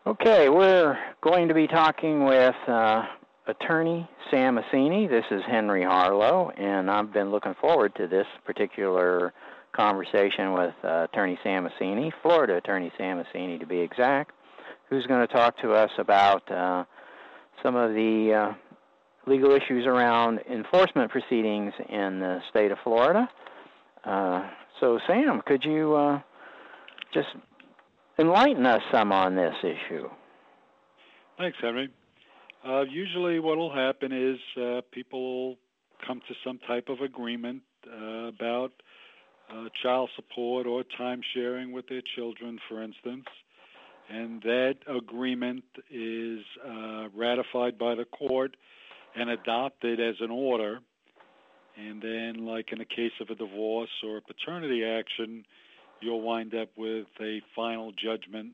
Okay, we're going to be talking with attorney Sam Massini. This is Henry Harlow, and I've been looking forward to this particular conversation with attorney Sam Massini, Florida attorney Sam Massini to be exact, who's going to talk to us about some of the legal issues around enforcement proceedings in the state of Florida. So, Sam, could you just enlighten us some on this issue? Thanks, Henry. Usually what will happen is people will come to some type of agreement about child support or time sharing with their children, for instance, and that agreement is ratified by the court and adopted as an order. And then, like in the case of a divorce or a paternity action, you'll wind up with a final judgment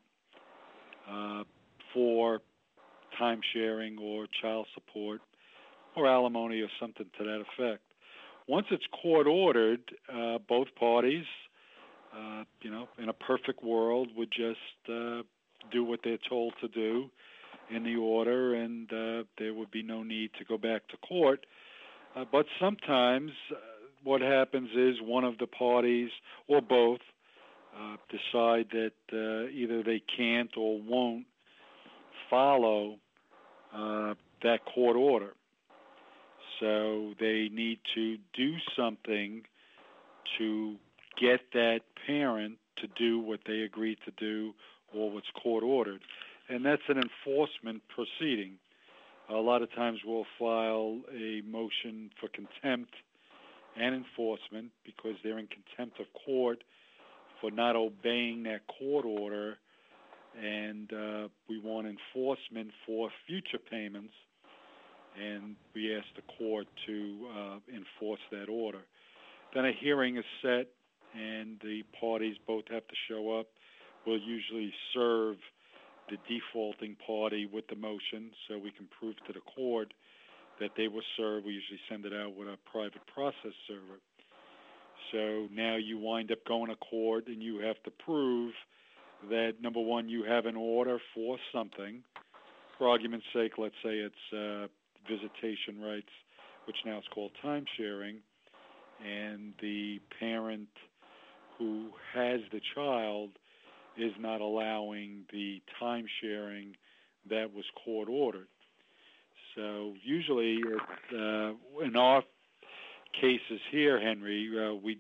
for time sharing or child support or alimony or something to that effect. Once it's court ordered, both parties, in a perfect world, would just do what they're told to do in the order, and there would be no need to go back to court. But sometimes what happens is one of the parties or both decide that either they can't or won't follow that court order. So they need to do something to get that parent to do what they agreed to do or what's court ordered. And that's an enforcement proceeding. A lot of times we'll file a motion for contempt and enforcement because they're in contempt of court for not obeying that court order, and we want enforcement for future payments, and we ask the court to enforce that order. Then a hearing is set, and the parties both have to show up. We'll usually serve the defaulting party with the motion so we can prove to the court that they were served. We usually send it out with a private process server. So now you wind up going to court and you have to prove that, number one, you have an order for something. For argument's sake, let's say it's visitation rights, which now is called time sharing, and the parent who has the child is not allowing the time sharing that was court ordered. So usually in our cases here, Henry, we